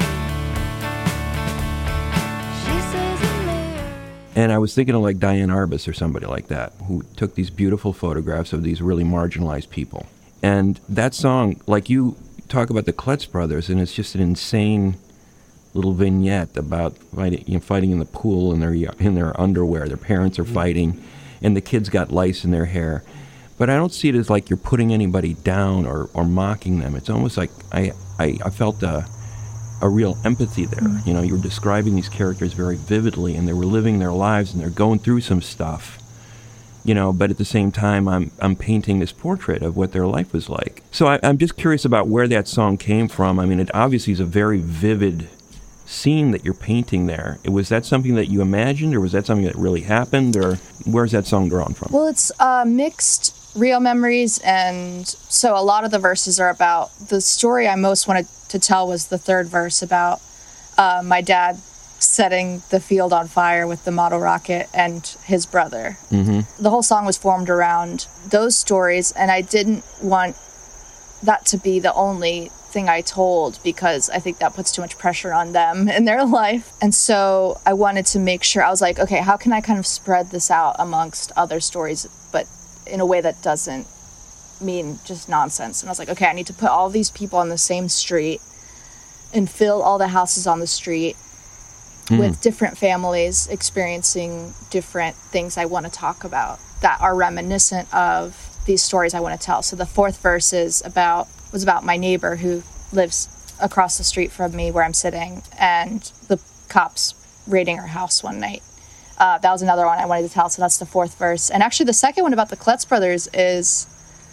She says a mirror. And I was thinking of like Diane Arbus or somebody like that, who took these beautiful photographs of these really marginalized people. And that song, like you talk about the Klutz Brothers, and it's just an insane little vignette about fighting, you know, fighting in the pool in their in their underwear. Their parents are fighting, and the kids got lice in their hair. But I don't see it as like you're putting anybody down or, or mocking them. It's almost like I, I, I felt a, a real empathy there. Mm-hmm. You know, you were describing these characters very vividly, and they were living their lives, and they're going through some stuff. You know, but at the same time, I'm I'm painting this portrait of what their life was like. So I, I'm just curious about where that song came from. I mean, it obviously is a very vivid scene that you're painting there. Was that something that you imagined, or was that something that really happened, or where's that song drawn from? Well, it's uh, mixed real memories, and so a lot of the verses are about, the story I most wanted to tell was the third verse about uh, my dad setting the field on fire with the model rocket and his brother. Mm-hmm. The whole song was formed around those stories, and I didn't want that to be the only thing I told, because I think that puts too much pressure on them in their life. And so I wanted to make sure, I was like, okay, how can I kind of spread this out amongst other stories, but in a way that doesn't mean just nonsense. And I was like, okay, I need to put all these people on the same street and fill all the houses on the street mm. with different families experiencing different things I want to talk about that are reminiscent of these stories I want to tell. So the fourth verse is about was about my neighbor who lives across the street from me where I'm sitting, and the cops raiding her house one night. Uh, that was another one I wanted to tell, so that's the fourth verse. And actually the second one about the Klutz Brothers is,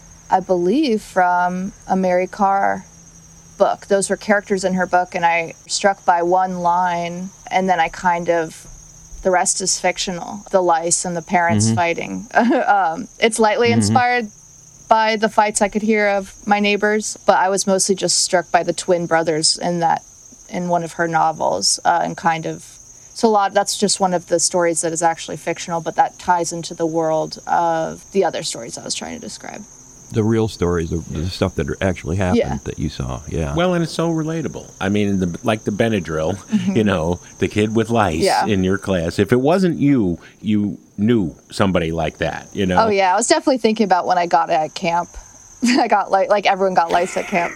I believe, from a Mary Karr book. Those were characters in her book, and I was struck by one line, and then I kind of, the rest is fictional. The lice and the parents mm-hmm. fighting. um, it's lightly mm-hmm. inspired by the fights I could hear of my neighbors, but I was mostly just struck by the twin brothers in that, in one of her novels, uh, and kind of, so a lot, that's just one of the stories that is actually fictional, but that ties into the world of the other stories I was trying to describe. The real stories, the, the stuff that actually happened yeah. that you saw, yeah. Well, and it's so relatable. I mean, the, like the Benadryl, mm-hmm. you know, the kid with lice yeah. in your class. If it wasn't you, you knew somebody like that, you know? Oh, yeah. I was definitely thinking about when I got it at camp. I got like like everyone got lice at camp.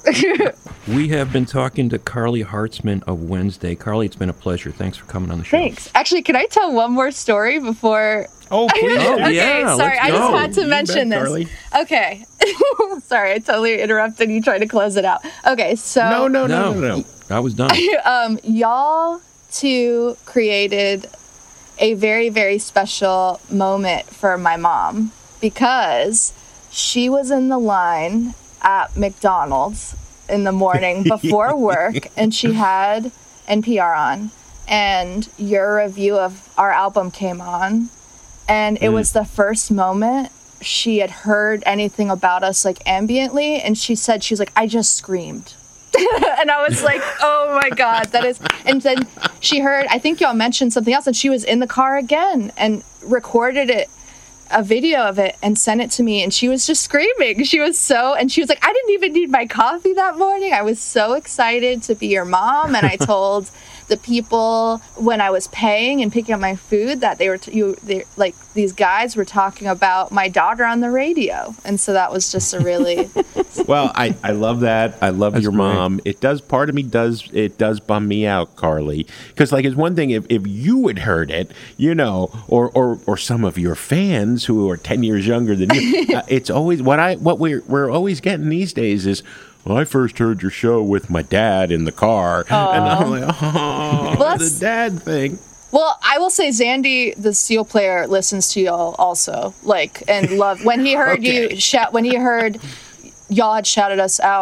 We have been talking to Carly Hartzman of Wednesday. Carly, it's been a pleasure. Thanks for coming on the show. Thanks. Actually, can I tell one more story before? Oh, please. Oh, okay, yeah. Sorry, I just had to you mention bet, this. Carly. Okay. Sorry, I totally interrupted you trying to close it out. Okay, so no, no, no, no, no. no. I was done. um, y'all two created a very, very special moment for my mom, because she was in the line at McDonald's in the morning before work, and she had N P R on, and your review of our album came on, and it mm. was the first moment she had heard anything about us, like, ambiently, and she said, she was like, I just screamed. And I was like, oh my God, that is, and then she heard, I think y'all mentioned something else, and she was in the car again and recorded it, a video of it, and sent it to me, and she was just screaming. She was so, and she was like, I didn't even need my coffee that morning. I was so excited to be your mom, and I told the people when I was paying and picking up my food that they were, t- you, they, like, these guys were talking about my daughter on the radio, and so that was just a really. Well, I, I love that. I love That's your great. mom. It does, part of me does, it does bum me out, Carly, because like it's one thing if, if you had heard it, you know, or or or some of your fans who are ten years younger than you. uh, it's always what I what we're we're always getting these days is, well, I first heard your show with my dad in the car. Aww. And I'm like, oh, well, the dad thing. Well, I will say Zandy, the steel player, listens to y'all also, like, and love when he heard okay. you shout, when he heard y'all had shouted us out,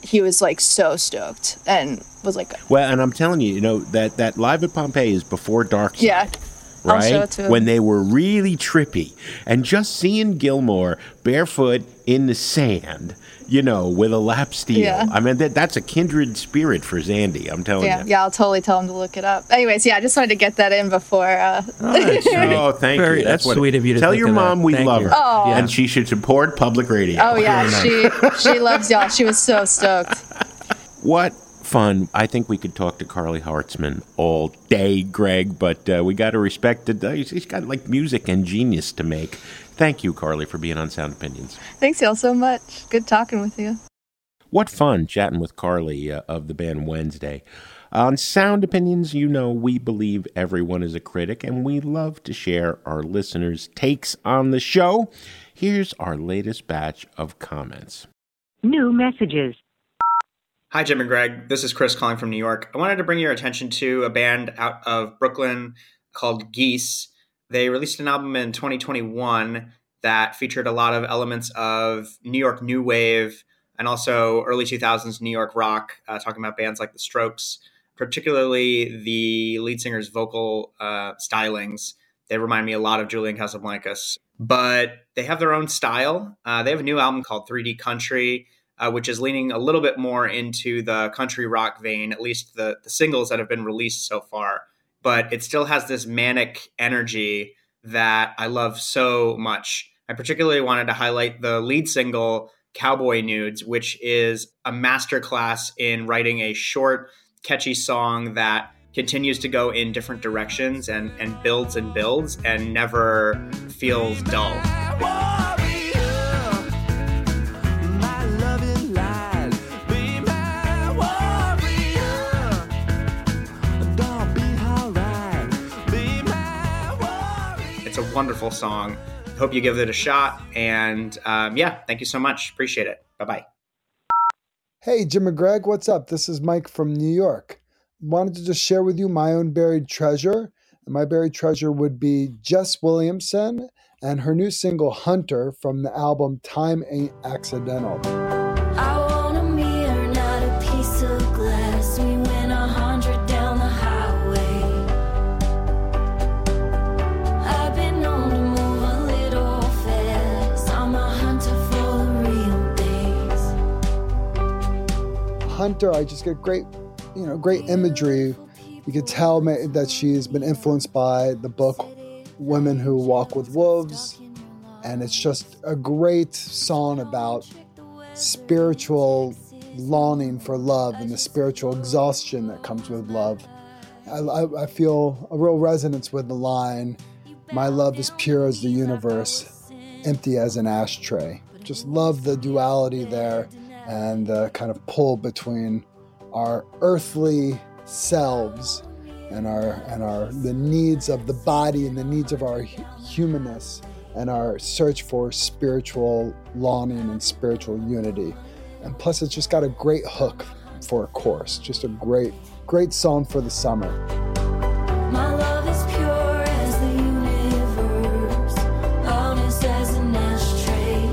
he was like so stoked and was like, well, and I'm telling you, you know, that, that Live at Pompeii is before Dark Side. Yeah. Right? I'll show it to him. When they were really trippy. And just seeing Gilmour barefoot in the sand, you know, with a lap steel. Yeah. I mean, that that's a kindred spirit for Zandy, I'm telling Yeah, you. yeah, I'll totally tell him to look it up. Anyways, yeah, I just wanted to get that in before. Uh... Oh, thank Very- you. that's what- sweet of you to Tell think your of that. mom we Thank love you. her. Oh. And she should support public radio. Oh, yeah, she she loves y'all. She was so stoked. What fun. I think we could talk to Carly Hartzman all day, Greg, but uh, we got to respect it. He's he's got like music and genius to make. Thank you, Carly, for being on Sound Opinions. Thanks y'all so much. Good talking with you. What fun chatting with Carly uh, of the band Wednesday. On Sound Opinions, you know we believe everyone is a critic, and we love to share our listeners' takes on the show. Here's our latest batch of comments. New messages. Hi, Jim and Greg. This is Chris calling from New York. I wanted to bring your attention to a band out of Brooklyn called Geese. They released an album in twenty twenty-one that featured a lot of elements of New York new wave and also early two thousands New York rock, uh, talking about bands like The Strokes, particularly the lead singer's vocal uh, stylings. They remind me a lot of Julian Casablancas, but they have their own style. Uh, they have a new album called three D Country, Uh, which is leaning a little bit more into the country rock vein, at least the, the singles that have been released so far. But it still has this manic energy that I love so much. I particularly wanted to highlight the lead single, Cowboy Nudes, which is a masterclass in writing a short, catchy song that continues to go in different directions and, and builds and builds and never feels dull. It's a wonderful song. Hope you give it a shot. And um, yeah, thank you so much. Appreciate it. Bye-bye. Hey, Jim and Greg, what's up? This is Mike from New York. Wanted to just share with you my own buried treasure. And my buried treasure would be Jess Williamson and her new single, Hunter, from the album Time Ain't Accidental. I want a mirror, not a piece of glass. We went a hundred down the highway. I've been known to move a little fast. I'm a hunter for the real days. Hunter, I just get great, you know, great imagery. You could tell that she's been influenced by the book Women Who Walk with Wolves. And it's just a great song about spiritual longing for love and the spiritual exhaustion that comes with love. I, I, I feel a real resonance with the line, my love is pure as the universe, empty as an ashtray. Just love the duality there and the kind of pull between our earthly selves and our and our the needs of the body and the needs of our humanness and our search for spiritual longing and spiritual unity. And plus it's just got a great hook for a chorus. Just a great, great song for the summer. My love is pure as the universe, honest as an ashtray.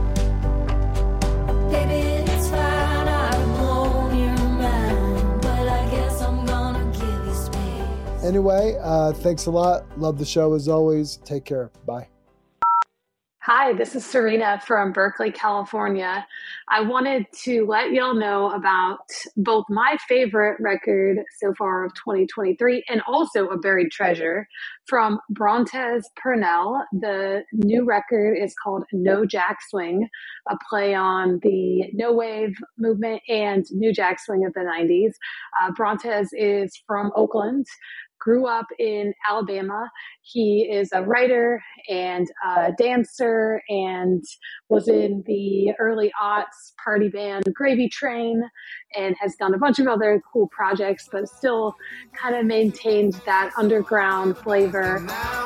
Baby, it's fine, I've blown your mind, but I guess I'm gonna give you space. Anyway, uh, thanks a lot. Love the show as always. Take care. Bye. Hi, this is Serena from Berkeley, California. I wanted to let y'all know about both my favorite record so far of twenty twenty-three and also a buried treasure from Brontes Purnell. The new record is called No Jack Swing, a play on the no wave movement and New Jack Swing of the nineties. Uh, Brontes is from Oakland. Grew up in Alabama. He is a writer and a dancer and was in the early aughts party band Gravy Train and has done a bunch of other cool projects, but still kind of maintained that underground flavor.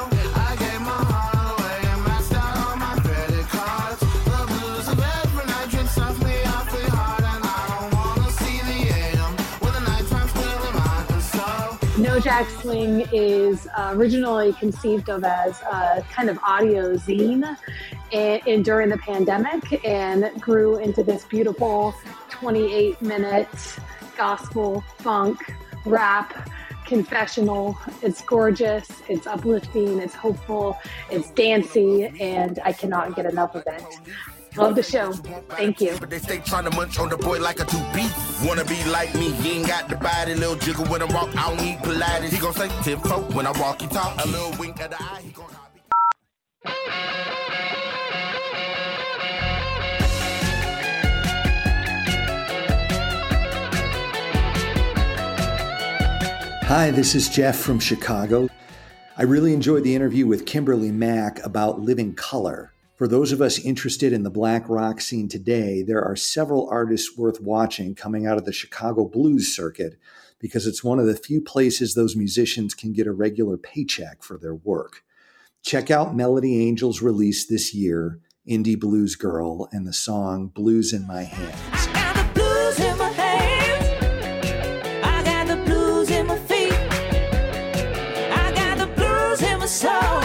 No Jack Swing is uh, originally conceived of as a kind of audio zine in, in during the pandemic and grew into this beautiful twenty-eight minute gospel, funk, rap, confessional. It's gorgeous, it's uplifting, it's hopeful, it's dancey, and I cannot get enough of it. Love the show. Thank you. But they stay trying to munch on the boy like a two-beat. Wanna be like me, he ain't got the body. Little jiggle when I walk, I don't need Pilates. He gon' say tip-folk when I walk, he talk. A little wink at the eye, he gon' Hi, this is Jeff from Chicago. I really enjoyed the interview with Kimberly Mack about Living Colour. For those of us interested in the black rock scene today, there are several artists worth watching coming out of the Chicago blues circuit because it's one of the few places those musicians can get a regular paycheck for their work. Check out Melody Angel's release this year, Indie Blues Girl, and the song Blues in My Hands. I got the blues in my hands. I got the blues in my feet. I got the blues in my soul.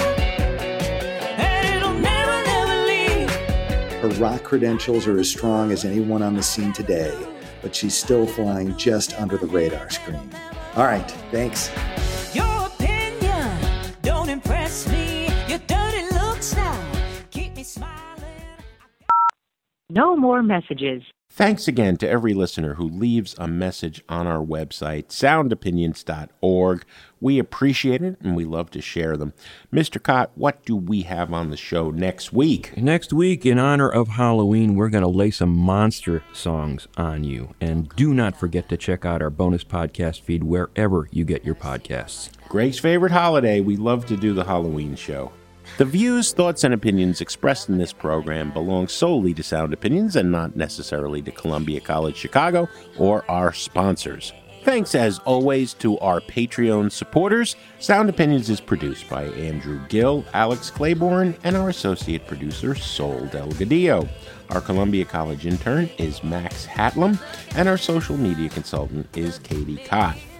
Her rock credentials are as strong as anyone on the scene today, but she's still flying just under the radar screen. All right, thanks. Your opinion don't impress me. Your dirty looks now keep me smiling. No more messages. Thanks again to every listener who leaves a message on our website, sound opinions dot org. We appreciate it, and we love to share them. Mister Cott, what do we have on the show next week? Next week, in honor of Halloween, we're going to lay some monster songs on you. And do not forget to check out our bonus podcast feed wherever you get your podcasts. Greg's favorite holiday. We love to do the Halloween show. The views, thoughts, and opinions expressed in this program belong solely to Sound Opinions and not necessarily to Columbia College Chicago or our sponsors. Thanks, as always, to our Patreon supporters. Sound Opinions is produced by Andrew Gill, Alex Claiborne, and our associate producer, Sol Delgadillo. Our Columbia College intern is Max Hatlam, and our social media consultant is Katie Cott.